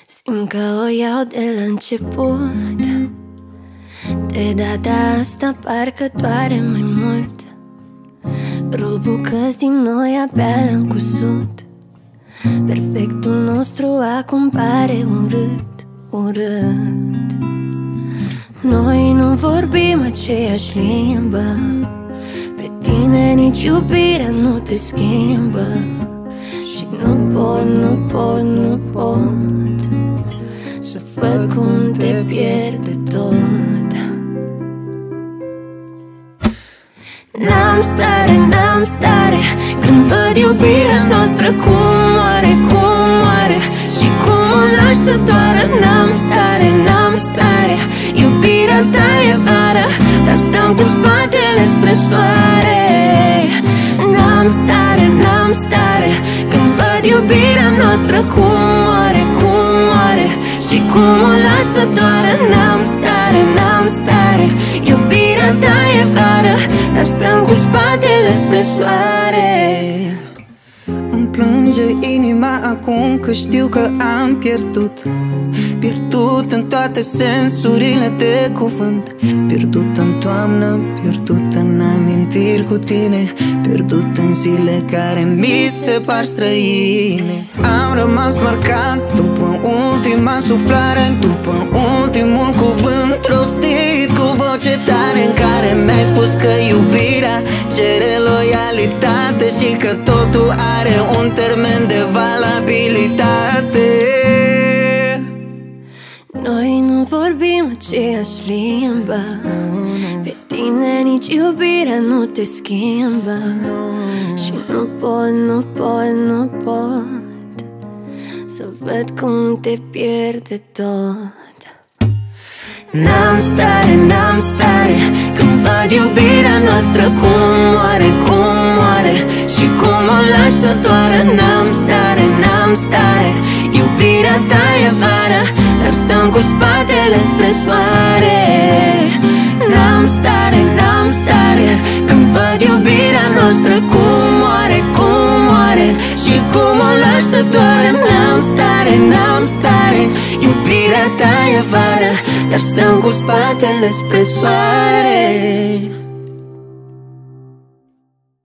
Simt că o iau de la început. De data asta parcă doare mai mult. Rup bucăți din noi, abia l-am cusut. Perfectul nostru acum pare urât, urât. Noi nu vorbim aceeași limbă. Pe tine nici iubirea nu te schimbă. Și nu pot să văd cum te pierde tot. N-am stare când văd iubirea noastră cum moare și cum o lași să doară. N-am stare, iubirea ta e vară, dar stăm cu spatele spre soare. N-am stare când văd iubirea noastră cum moare și cum o lași să doară. N-am stare, iubirea ta e vară, dar stăm cu spatele spre soare. Îmi plânge inima acum că știu că am pierdut în toate sensurile de cuvânt. Pierdut în toamnă, pierdut în amintiri cu tine, pierdut în zile care mi se par străine. Am rămas marcat după ultima suflare, după ultimul cuvânt rostit cu voce tare, în care mi-ai spus că iubirea cere loialitate și că totul are un termen de valabilitate. Noi nu vorbim aceeași limbă. Pe tine nici iubirea nu te schimbă. Și nu pot să văd cum te pierde tot. N-am stare când văd iubirea noastră cum moare și cum o lași să doară. N-am stare, iubirea ta e vară, dar stăm cu spatele spre soare. N-am stare când văd iubirea noastră cum moare și cum o lași să doară. N-am stare, iubirea ta e vară, dar stăm cu spatele spre soare.